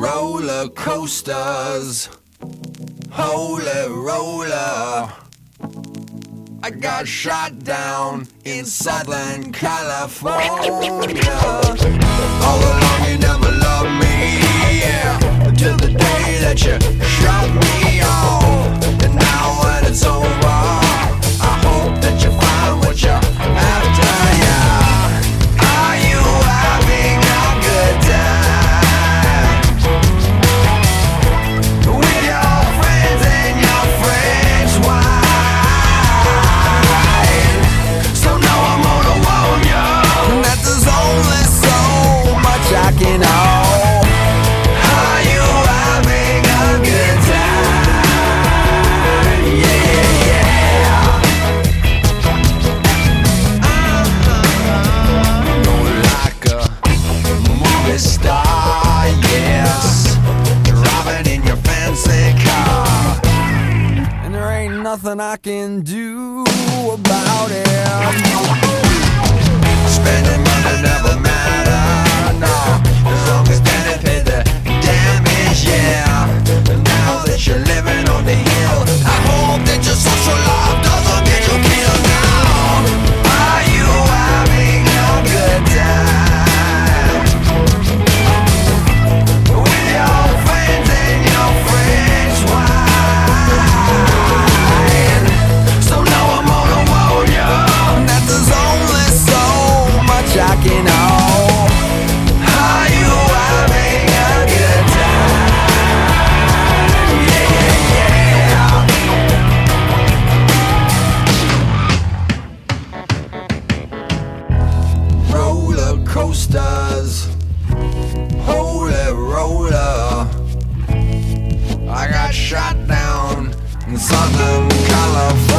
roller coasters, holy roller. I got shot down in Southern California. All along you never loved me, yeah, till the day that you shot me off. And now when it's over, I hope that you find what you're after, yeah. Are you having a good time with your friends and your friends' wives? So now I'm gonna warn you that there's only so much I can hold. Are you having a good time? Yeah, yeah. Like a movie star, yes, driving in your fancy car, and there ain't nothing I can do about it. Spending money never matter, no, as long as Danny paid the damage, yeah. And now that you're living on the hill, I hope that your social life doesn't get you killed now. Are you having a good time with your friends and your friends' wives? So now I'm gonna warn you that there's only so much I can hold. Are you having a good time? Yeah, yeah. Roller coasters, holy roller. I got shot down in Southern California.